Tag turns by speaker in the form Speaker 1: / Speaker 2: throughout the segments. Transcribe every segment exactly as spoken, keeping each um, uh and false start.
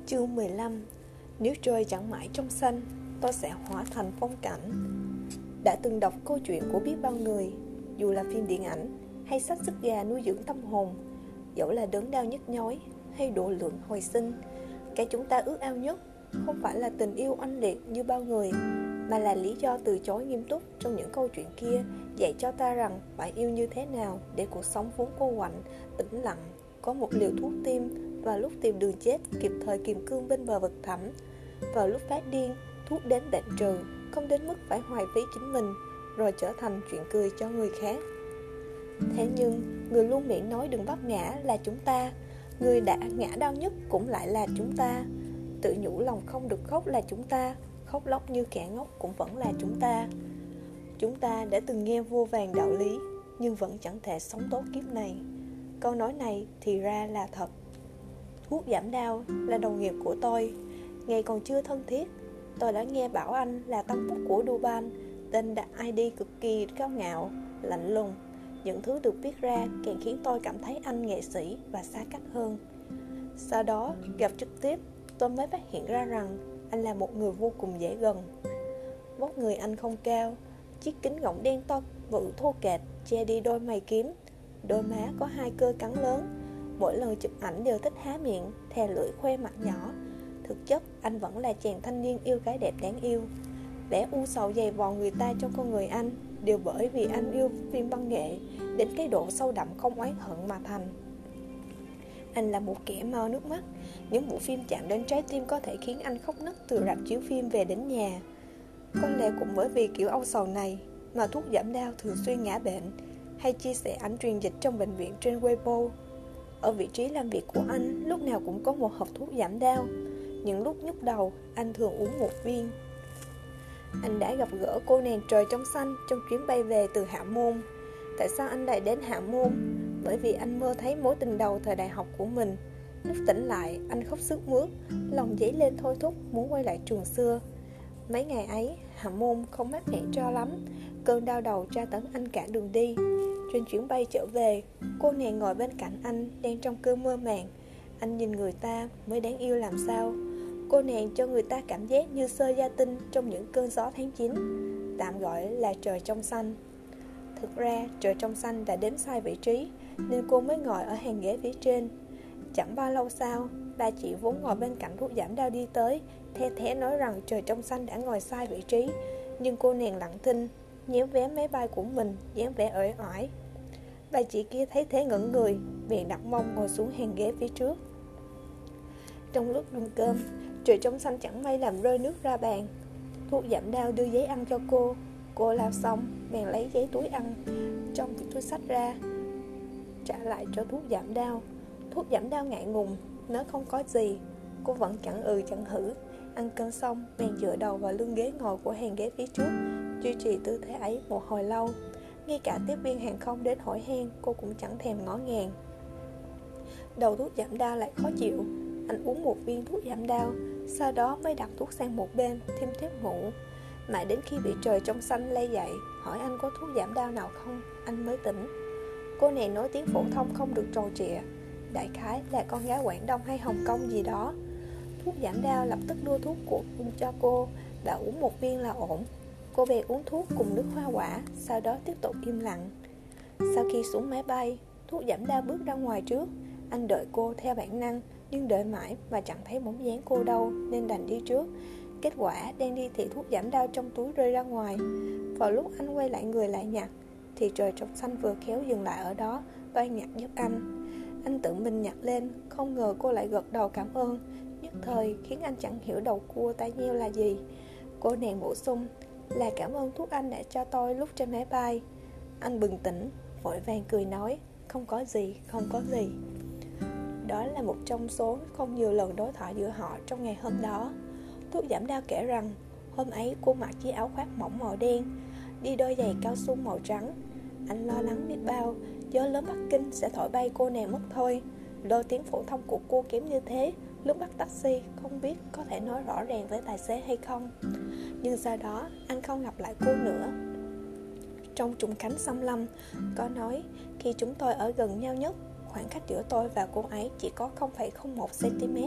Speaker 1: Chương mười lăm. Nếu trời chẳng mãi trong xanh, tôi sẽ hóa thành phong cảnh. Đã từng đọc câu chuyện của biết bao người, dù là phim điện ảnh hay sách sức gà nuôi dưỡng tâm hồn, dẫu là đớn đau nhức nhối hay độ lượng hồi sinh, cái chúng ta ước ao nhất không phải là tình yêu oanh liệt như bao người, mà là lý do từ chối nghiêm túc trong những câu chuyện kia dạy cho ta rằng phải yêu như thế nào để cuộc sống vốn cô quạnh, tĩnh lặng, có một liều thuốc tim và lúc tìm đường chết kịp thời kiềm cương bên bờ vực thẳm. Vào lúc phát điên, thuốc đến bệnh trừ, không đến mức phải hoài phí chính mình rồi trở thành chuyện cười cho người khác. Thế nhưng người luôn miệng nói đừng bắt ngã là chúng ta, người đã ngã đau nhất cũng lại là chúng ta. Tự nhủ lòng không được khóc là chúng ta, khóc lóc như kẻ ngốc cũng vẫn là chúng ta. Chúng ta đã từng nghe vô vàn đạo lý, nhưng vẫn chẳng thể sống tốt kiếp này. Câu nói này thì ra là thật. Thuốc giảm đau là đồng nghiệp của tôi. Ngày còn chưa thân thiết, tôi đã nghe bảo anh là tâm phúc của Duban, tên đặt i đê cực kỳ cao ngạo, lạnh lùng. Những thứ được viết ra càng khiến tôi cảm thấy anh nghệ sĩ và xa cách hơn. Sau đó, gặp trực tiếp, tôi mới phát hiện ra rằng anh là một người vô cùng dễ gần. Vóc người anh không cao, chiếc kính gọng đen to bự thô kệch che đi đôi mày kiếm. Đôi má có hai cơ cắn lớn, mỗi lần chụp ảnh đều thích há miệng, thè lưỡi khoe mặt nhỏ. Thực chất anh vẫn là chàng thanh niên yêu gái đẹp đáng yêu. Vẻ u sầu dày vò người ta trong con người anh đều bởi vì anh yêu phim văn nghệ đến cái độ sâu đậm không oán hận mà thành. Anh là một kẻ mau nước mắt. Những bộ phim chạm đến trái tim có thể khiến anh khóc nấc từ rạp chiếu phim về đến nhà. Có lẽ cũng bởi vì kiểu âu sầu này mà thuốc giảm đau thường xuyên ngã bệnh, hay chia sẻ ảnh truyền dịch trong bệnh viện trên Weibo. Ở vị trí làm việc của anh lúc nào cũng có một hộp thuốc giảm đau. Những lúc nhức đầu anh thường uống một viên. Anh đã gặp gỡ cô nàng trời trong xanh trong chuyến bay về từ Hạ Môn. Tại sao anh lại đến Hạ Môn? Bởi vì anh mơ thấy mối tình đầu thời đại học của mình. Lúc tỉnh lại anh khóc sướt mướt, lòng dấy lên thôi thúc muốn quay lại trường xưa. Mấy ngày ấy Hạ Môn không mát mẻ cho lắm. Cơn đau đầu tra tấn anh cả đường đi. Trên chuyến bay trở về, cô nàng ngồi bên cạnh anh đang trong cơn mơ màng. Anh nhìn người ta mới đáng yêu làm sao. Cô nàng cho người ta cảm giác như sơ gia tinh trong những cơn gió tháng chín, tạm gọi là trời trong xanh. Thực ra trời trong xanh đã đếm sai vị trí nên cô mới ngồi ở hàng ghế phía trên. Chẳng bao lâu sau, bà chị vốn ngồi bên cạnh thuốc giảm đau đi tới, the thé nói rằng trời trong xanh đã ngồi sai vị trí. Nhưng cô nàng lặng thinh, nhéo vé máy bay của mình, dáng vẻ uể oải. Bà chị kia thấy thế ngẩn người, bèn đặt mông ngồi xuống hàng ghế phía trước. Trong lúc đun cơm, trời trong xanh chẳng may làm rơi nước ra bàn. Thuốc giảm đau đưa giấy ăn cho cô. Cô lao xong, bèn lấy giấy túi ăn trong túi xách ra, trả lại cho thuốc giảm đau. Thuốc giảm đau ngại ngùng, nói không có gì. Cô vẫn chẳng ừ chẳng hử. Ăn cơm xong, bèn dựa đầu vào lưng ghế ngồi của hàng ghế phía trước, duy trì tư thế ấy một hồi lâu. Ngay cả tiếp viên hàng không đến hỏi han, cô cũng chẳng thèm ngó ngàng. Đầu thuốc giảm đau lại khó chịu. Anh uống một viên thuốc giảm đau, sau đó mới đặt thuốc sang một bên, thêm thuốc ngủ. Mãi đến khi bị trời trong xanh lay dậy, hỏi anh có thuốc giảm đau nào không, anh mới tỉnh. Cô này nói tiếng phổ thông không được tròn trịa, đại khái là con gái Quảng Đông hay Hồng Kông gì đó. Thuốc giảm đau lập tức đưa thuốc của anh cho cô, bảo uống một viên là ổn. Cô bèn uống thuốc cùng nước hoa quả, sau đó tiếp tục im lặng. Sau khi xuống máy bay, thuốc giảm đau bước ra ngoài trước. Anh đợi cô theo bản năng, nhưng đợi mãi mà chẳng thấy bóng dáng cô đâu nên đành đi trước. Kết quả đang đi thì thuốc giảm đau trong túi rơi ra ngoài. Vào lúc anh quay lại người lại nhặt thì trời trong xanh vừa khéo dừng lại ở đó, toan nhặt giúp anh. Anh tự mình nhặt lên, không ngờ cô lại gật đầu cảm ơn, nhất thời khiến anh chẳng hiểu đầu cua tai nheo là gì. Cô nàng bổ sung là cảm ơn thuốc anh đã cho tôi lúc trên máy bay. Anh bừng tỉnh, vội vàng cười nói không có gì, không có gì. Đó là một trong số không nhiều lần đối thoại giữa họ trong ngày hôm đó. Thuốc giảm đau kể rằng hôm ấy cô mặc chiếc áo khoác mỏng màu đen, đi đôi giày cao su màu trắng. Anh lo lắng biết bao gió lớn Bắc Kinh sẽ thổi bay cô nàng mất thôi. Đôi tiếng phổ thông của cô kém như thế, lúc bắt taxi không biết có thể nói rõ ràng với tài xế hay không. Nhưng sau đó anh không gặp lại cô nữa. Trong Trùng Khánh Xâm Lâm có nói khi chúng tôi ở gần nhau nhất, khoảng cách giữa tôi và cô ấy chỉ có không phẩy không một xăng ti mét.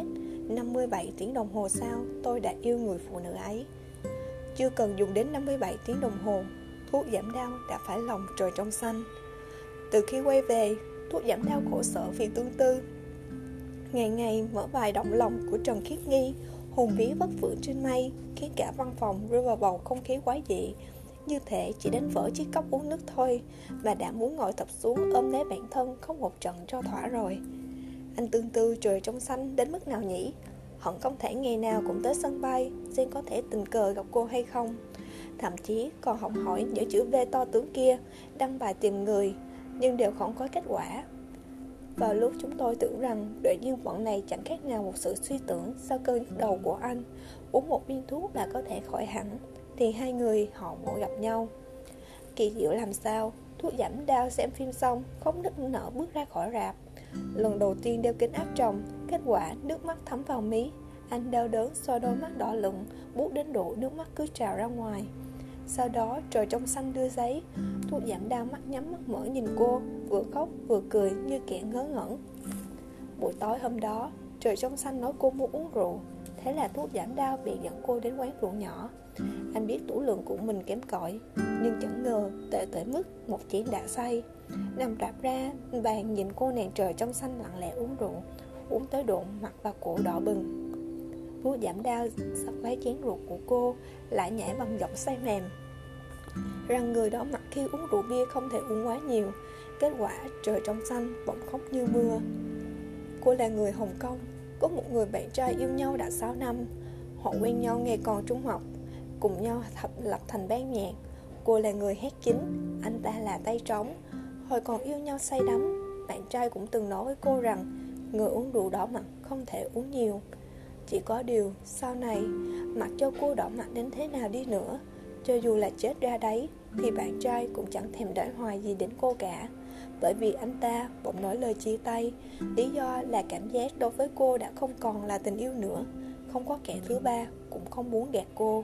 Speaker 1: năm mươi bảy tiếng đồng hồ sau, tôi đã yêu người phụ nữ ấy. Chưa cần dùng đến năm mươi bảy tiếng đồng hồ, thuốc giảm đau đã phải lòng trời trong xanh. Từ khi quay về, thuốc giảm đau khổ sở vì tương tư. Ngày ngày mở bài động lòng của Trần Khiết Nghi, hồn vía vất vưởng trên mây, khiến cả văn phòng rơi vào bầu không khí quái dị. Như thể chỉ đánh vỡ chiếc cốc uống nước thôi mà đã muốn ngồi thập xuống ôm lấy bản thân không một trận cho thỏa rồi. Anh tương tư trời trong xanh đến mức nào nhỉ? Hận không thể ngày nào cũng tới sân bay xem có thể tình cờ gặp cô hay không. Thậm chí còn học hỏi những chữ V to tướng kia, đăng bài tìm người, nhưng đều không có kết quả. Vào lúc chúng tôi tưởng rằng đoạn duyên phận này chẳng khác nào một sự suy tưởng sau cơn nhức đầu của anh, uống một viên thuốc là có thể khỏi hẳn, thì hai người họ ngồi gặp nhau. Kỳ diệu làm sao, thuốc giảm đau xem phim xong, khóc nức nở bước ra khỏi rạp. Lần đầu tiên đeo kính áp tròng, kết quả nước mắt thấm vào mí. Anh đau đớn xoa đôi mắt đỏ lựng, buốt đến độ nước mắt cứ trào ra ngoài. Sau đó trời trong xanh đưa giấy, thuốc giảm đau mắt nhắm mắt mở nhìn cô, vừa khóc vừa cười như kẻ ngớ ngẩn. Buổi tối hôm đó, trời trong xanh nói cô muốn uống rượu, thế là thuốc giảm đau bị dẫn cô đến quán rượu nhỏ. Anh biết tủ lượng của mình kém cỏi, nhưng chẳng ngờ tệ tới mức một chén đã say. Nằm rạp ra bàn nhìn cô nàng trời trong xanh lặng lẽ uống rượu, uống tới độ mặt và cổ đỏ bừng. Thuốc giảm đau sắp lấy chén rượu của cô, lại nhảy bằng giọng say mềm rằng người đó mặc khi uống rượu bia không thể uống quá nhiều. Kết quả trời trong xanh bỗng khóc như mưa. Cô là người Hồng Kông, có một người bạn trai yêu nhau đã sáu năm. Họ quen nhau ngày còn trung học, cùng nhau lập thành ban nhạc. Cô là người hát chính, anh ta là tay trống. Hồi còn yêu nhau say đắm, bạn trai cũng từng nói với cô rằng người uống rượu đỏ mặt không thể uống nhiều. Chỉ có điều sau này, mặc cho cô đỏ mặt đến thế nào đi nữa, cho dù là chết ra đấy, thì bạn trai cũng chẳng thèm đợi hoài gì đến cô cả. Bởi vì anh ta bỗng nói lời chia tay, lý do là cảm giác đối với cô đã không còn là tình yêu nữa, không có kẻ thứ ba, cũng không muốn gạt cô.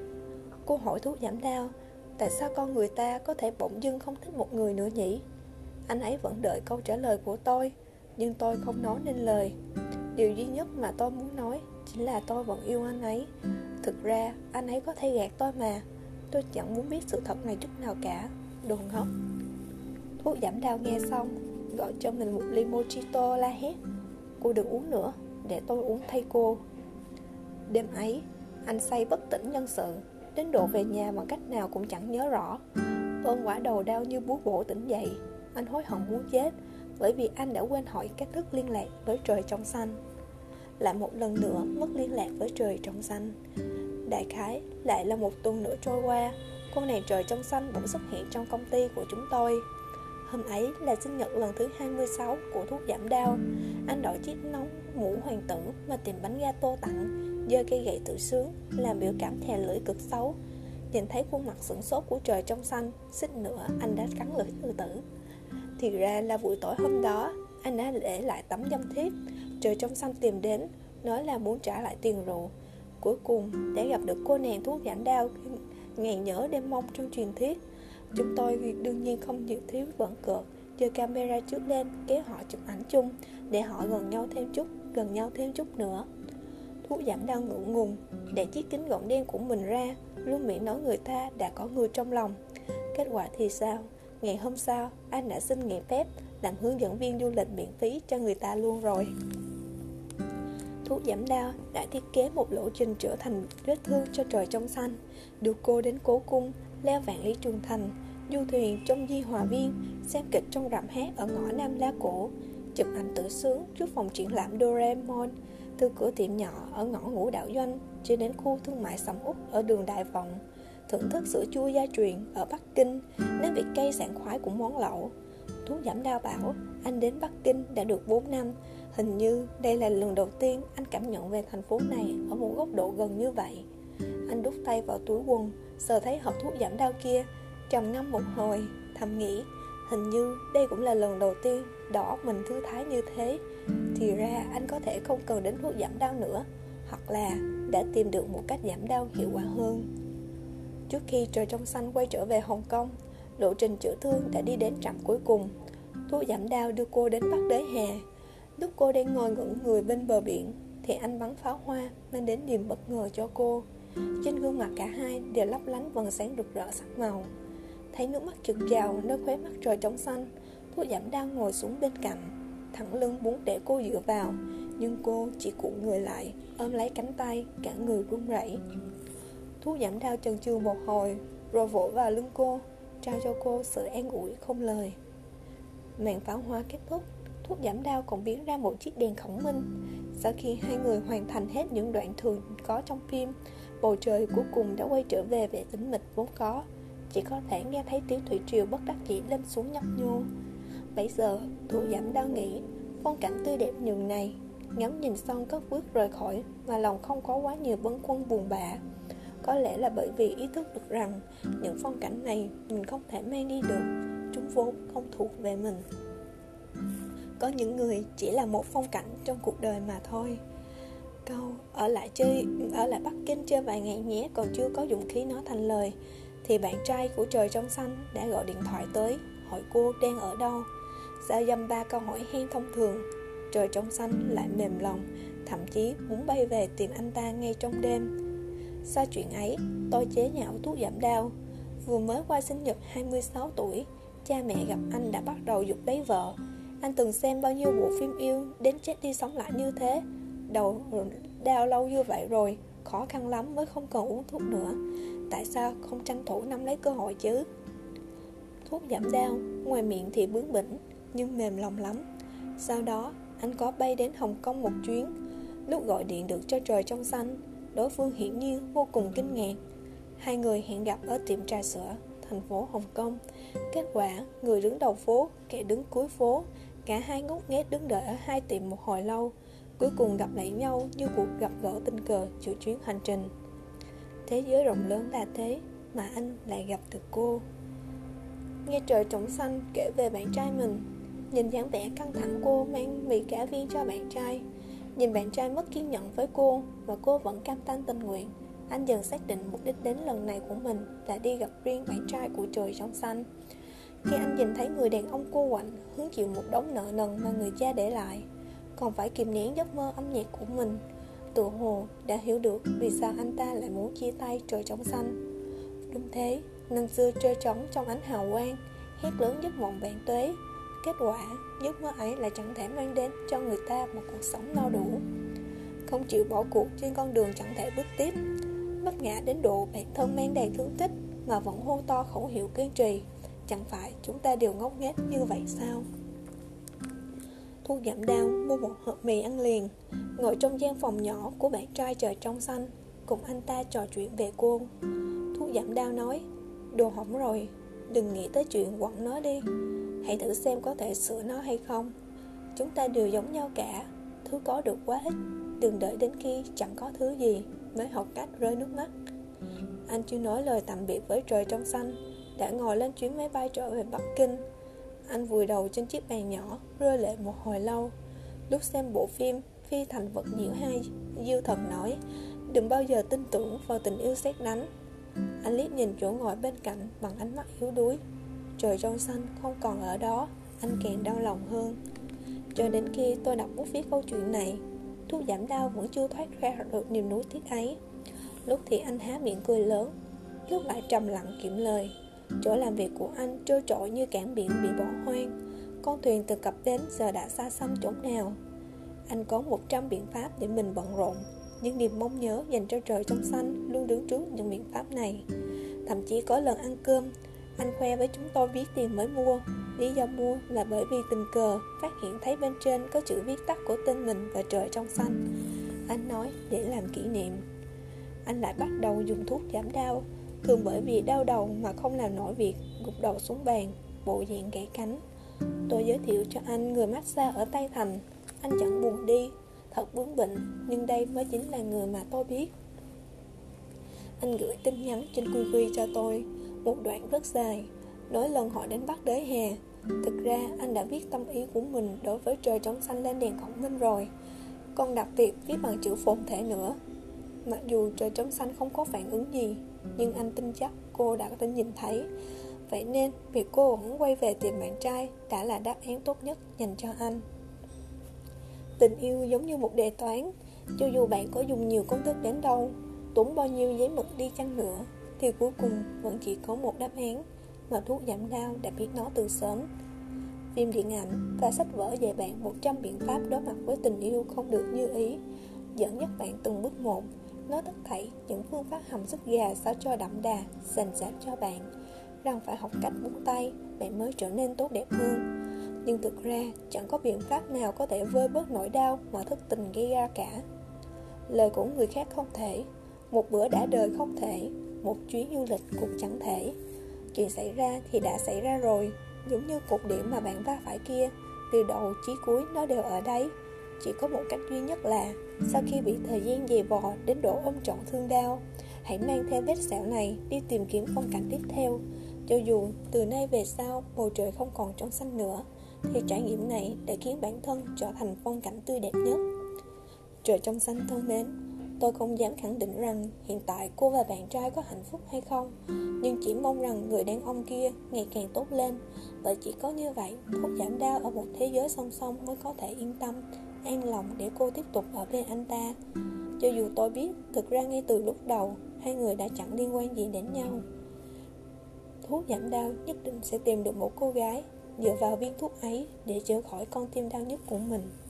Speaker 1: Cô hỏi thuốc giảm đau, tại sao con người ta có thể bỗng dưng không thích một người nữa nhỉ? Anh ấy vẫn đợi câu trả lời của tôi, nhưng tôi không nói nên lời. Điều duy nhất mà tôi muốn nói chính là tôi vẫn yêu anh ấy. Thực ra anh ấy có thể gạt tôi mà. Tôi chẳng muốn biết sự thật này chút nào cả. Đồ ngốc. Thuốc giảm đau nghe xong, gọi cho mình một ly mojito la hét: cô đừng uống nữa, để tôi uống thay cô. Đêm ấy, anh say bất tỉnh nhân sự, đến độ về nhà bằng cách nào cũng chẳng nhớ rõ. Ôm quả đầu đau như búa bổ tỉnh dậy, anh hối hận muốn chết, bởi vì anh đã quên hỏi cách thức liên lạc với trời trong xanh. Lại một lần nữa mất liên lạc với trời trong xanh. Đại khái lại là một tuần nữa trôi qua, cô nàng trời trong xanh bỗng xuất hiện trong công ty của chúng tôi. Hôm ấy là sinh nhật lần thứ hai mươi sáu của thuốc giảm đau. Anh đội chiếc nón mũ hoàng tử mà tìm bánh gato tặng, giơ cây gậy tự sướng, làm biểu cảm thè lưỡi cực xấu. Nhìn thấy khuôn mặt sửng sốt của trời trong xanh, xích nữa anh đã cắn lưỡi tự tử. Thì ra là buổi tối hôm đó, anh đã để lại tấm dâm thiếp. Trời trong xanh tìm đến, nói là muốn trả lại tiền rượu. Cuối cùng đã gặp được cô nàng thuốc giảm đau ngày nhớ đêm mong trong truyền thuyết. Chúng tôi đương nhiên không dự thiếu bẩn cợt, giơ camera trước lên kéo họ chụp ảnh chung, để họ gần nhau thêm chút, gần nhau thêm chút nữa. Thuốc giảm đau ngượng ngùng để chiếc kính gọng đen của mình ra, luôn miệng nói người ta đã có người trong lòng. Kết quả thì sao? Ngày hôm sau, anh đã xin nghỉ phép làm hướng dẫn viên du lịch miễn phí cho người ta luôn rồi. Thuốc giảm đau đã thiết kế một lộ trình trở thành vết thương cho trời trong xanh, đưa cô đến cố cung, leo vạn lý trường thành, du thuyền trong di hòa viên, xem kịch trong rạp hát ở ngõ Nam La Cổ, chụp ảnh tự sướng trước phòng triển lãm Doraemon, từ cửa tiệm nhỏ ở ngõ Ngũ Đạo Doanh cho đến khu thương mại sầm uất ở đường Đại Vọng, thưởng thức sữa chua gia truyền ở Bắc Kinh, nếm vị cay sảng khoái của món lẩu. Thuốc giảm đau bảo anh đến Bắc Kinh đã được bốn năm, hình như đây là lần đầu tiên anh cảm nhận về thành phố này ở một góc độ gần như vậy. Anh đút tay vào túi quần, sờ thấy hộp thuốc giảm đau kia, trầm ngâm một hồi, thầm nghĩ hình như đây cũng là lần đầu tiên đầu óc mình thư thái như thế. Thì ra anh có thể không cần đến thuốc giảm đau nữa, hoặc là đã tìm được một cách giảm đau hiệu quả hơn. Trước khi trời trong xanh quay trở về Hồng Kông, lộ trình chữa thương đã đi đến trạm cuối cùng. Thuốc giảm đau đưa cô đến Bắc Đế Hà. Lúc cô đang ngồi ngẩn người bên bờ biển, thì anh bắn pháo hoa mang đến niềm bất ngờ cho cô. Trên gương mặt cả hai đều lấp lánh vầng sáng rực rỡ sắc màu. Thấy nước mắt trực trào nơi khóe mắt trời trống xanh, Thuốc giảm đau ngồi xuống bên cạnh, thẳng lưng muốn để cô dựa vào, nhưng cô chỉ cuộn người lại, ôm lấy cánh tay, cả người run rẩy. Thuốc giảm đau chần chừ một hồi, rồi vỗ vào lưng cô, trao cho cô sự an ủi không lời. Màn pháo hoa kết thúc, Thuốc giảm đau còn biến ra một chiếc đèn khổng minh. Sau khi hai người hoàn thành hết những đoạn thường có trong phim, bầu trời cuối cùng đã quay trở về vẻ tĩnh mịch vốn có, chỉ có thể nghe thấy tiếng thủy triều bất đắc dĩ lên xuống nhấp nhô. Bây giờ Thuốc giảm đau nghĩ, phong cảnh tươi đẹp nhường này, ngắm nhìn xong cất bước rời khỏi, mà lòng không có quá nhiều bâng khuâng buồn bã. Có lẽ là bởi vì ý thức được rằng những phong cảnh này mình không thể mang đi được, chúng vốn không thuộc về mình. Có những người chỉ là một phong cảnh trong cuộc đời mà thôi. Câu ở lại chơi, ở lại Bắc Kinh chơi vài ngày nhé còn chưa có dũng khí nói thành lời, thì bạn trai của Trời Trong Xanh đã gọi điện thoại tới, hỏi cô đang ở đâu. Sau dăm ba câu hỏi hen thông thường, Trời Trong Xanh lại mềm lòng, thậm chí muốn bay về tìm anh ta ngay trong đêm. Sau chuyện ấy, tôi chế nhạo Thuốc giảm đau. Vừa mới qua sinh nhật hai mươi sáu tuổi, cha mẹ gặp anh đã bắt đầu giục lấy vợ. Anh từng xem bao nhiêu bộ phim yêu, đến chết đi sống lại như thế. Đầu đau lâu như vậy rồi, khó khăn lắm mới không cần uống thuốc nữa. Tại sao không tranh thủ nắm lấy cơ hội chứ? Thuốc giảm đau, ngoài miệng thì bướng bỉnh, nhưng mềm lòng lắm. Sau đó, anh có bay đến Hồng Kông một chuyến. Lúc gọi điện được cho Trời Trong Xanh, đối phương hiển nhiên vô cùng kinh ngạc. Hai người hẹn gặp ở tiệm trà sữa, thành phố Hồng Kông. Kết quả, người đứng đầu phố, kẻ đứng cuối phố, cả hai ngốc nghếch đứng đợi ở hai tiệm một hồi lâu. Cuối cùng gặp lại nhau như cuộc gặp gỡ tình cờ giữa chuyến hành trình. Thế giới rộng lớn là thế, mà anh lại gặp được cô. Nghe Trời Trong Xanh kể về bạn trai mình, nhìn dáng vẻ căng thẳng cô mang mì cá viên cho bạn trai, nhìn bạn trai mất kiên nhẫn với cô mà cô vẫn cam tâm tình nguyện, anh dần xác định mục đích đến lần này của mình là đi gặp riêng bạn trai của Trời Trong Xanh. Khi anh nhìn thấy người đàn ông cô quạnh hứng chịu một đống nợ nần mà người cha để lại, còn phải kìm nén giấc mơ âm nhạc của mình, tự hồ đã hiểu được vì sao anh ta lại muốn chia tay Trời Trong Xanh. Đúng thế, năm xưa trơ trống trong ánh hào quang, hét lớn giấc mộng vạn tuế. Kết quả, giấc mơ ấy lại chẳng thể mang đến cho người ta một cuộc sống no đủ. Không chịu bỏ cuộc trên con đường chẳng thể bước tiếp, vấp ngã đến độ bản thân mang đầy thương tích mà vẫn hô to khẩu hiệu kiên trì. Chẳng phải chúng ta đều ngốc nghếch như vậy sao? Thuốc giảm đau mua một hộp mì ăn liền, ngồi trong gian phòng nhỏ của bạn trai Trời Trong Xanh, cùng anh ta trò chuyện về cô. Thuốc giảm đau nói, đồ hỏng rồi, đừng nghĩ tới chuyện quẳng nó đi, hãy thử xem có thể sửa nó hay không. Chúng ta đều giống nhau cả, thứ có được quá ít, đừng đợi đến khi chẳng có thứ gì mới học cách rơi nước mắt. Anh chưa nói lời tạm biệt với Trời Trong Xanh, đã ngồi lên chuyến máy bay trở về Bắc Kinh. Anh vùi đầu trên chiếc bàn nhỏ, rơi lệ một hồi lâu. Lúc xem bộ phim Phi Thành Vật Nhiễu hai, Diêu Thần nói, đừng bao giờ tin tưởng vào tình yêu sét đánh. Anh liếc nhìn chỗ ngồi bên cạnh bằng ánh mắt yếu đuối. Trời Trong Xanh không còn ở đó, anh càng đau lòng hơn. Cho đến khi tôi đọc bút viết câu chuyện này, Thuốc giảm đau vẫn chưa thoát ra được niềm nuối tiếc ấy. Lúc thì anh há miệng cười lớn, lúc lại trầm lặng kiệm lời. Chỗ làm việc của anh trơ trọi như cảng biển bị bỏ hoang. Con thuyền từ cập bến giờ đã xa xăm chỗ nào. Anh có một trăm biện pháp để mình bận rộn, nhưng niềm mong nhớ dành cho Trời Trong Xanh luôn đứng trước những biện pháp này. Thậm chí có lần ăn cơm, anh khoe với chúng tôi viết tiền mới mua. Lý do mua là bởi vì tình cờ phát hiện thấy bên trên có chữ viết tắt của tên mình và Trời Trong Xanh. Anh nói để làm kỷ niệm. Anh lại bắt đầu dùng thuốc giảm đau, thường bởi vì đau đầu mà không làm nổi việc, gục đầu xuống bàn, bộ dạng gãy cánh. Tôi giới thiệu cho anh người massage ở Tây Thành. Anh chẳng buồn đi, thật bướng bỉnh, nhưng đây mới chính là người mà tôi biết. Anh gửi tin nhắn trên quy quy cho tôi, một đoạn rất dài, nói lần họ đến Bắc Đới hè. Thực ra anh đã viết tâm ý của mình đối với Trời Trong Xanh lên đèn khổng minh rồi, còn đặc biệt viết bằng chữ phồn thể nữa. Mặc dù Trời Trong Xanh không có phản ứng gì, nhưng anh tin chắc cô đã có nhìn thấy. Vậy nên việc cô vẫn quay về tìm bạn trai đã là đáp án tốt nhất dành cho anh. Tình yêu giống như một đề toán, Cho dù bạn có dùng nhiều công thức đến đâu, tốn bao nhiêu giấy mực đi chăng nữa, thì cuối cùng vẫn chỉ có một đáp án mà thuốc giảm đau đã biết nó từ sớm. Phim điện ảnh và sách vở dạy bạn một trăm biện pháp đối mặt với tình yêu không được như ý, dẫn dắt bạn từng bước một, nói tất thảy những phương pháp hầm xúc gà sao cho đậm đà, sành sạch cho bạn, rằng phải học cách buông tay, bạn mới trở nên tốt đẹp hơn. Nhưng thực ra chẳng có biện pháp nào có thể vơi bớt nỗi đau mà thất tình gây ra cả. Lời của người khác không thể, một bữa đã đời không thể, một chuyến du lịch cũng chẳng thể. Chuyện xảy ra thì đã xảy ra rồi, giống như cột điểm mà bạn va phải kia, từ đầu chí cuối nó đều ở đấy. Chỉ có một cách duy nhất là, sau khi bị thời gian dày vò đến độ ôm trọn thương đau, hãy mang theo vết sẹo này đi tìm kiếm phong cảnh tiếp theo. Cho dù từ nay về sau bầu trời không còn trong xanh nữa, thì trải nghiệm này đã khiến bản thân trở thành phong cảnh tươi đẹp nhất. Trời trong xanh thân mến, tôi không dám khẳng định rằng hiện tại cô và bạn trai có hạnh phúc hay không, nhưng chỉ mong rằng người đàn ông kia ngày càng tốt lên, bởi chỉ có như vậy, thuốc giảm đau ở một thế giới song song mới có thể yên tâm, an lòng để cô tiếp tục ở bên anh ta. Cho dù tôi biết, thực ra ngay từ lúc đầu, hai người đã chẳng liên quan gì đến nhau. Thuốc giảm đau nhất định sẽ tìm được một cô gái dựa vào viên thuốc ấy để chữa khỏi con tim đau nhất của mình.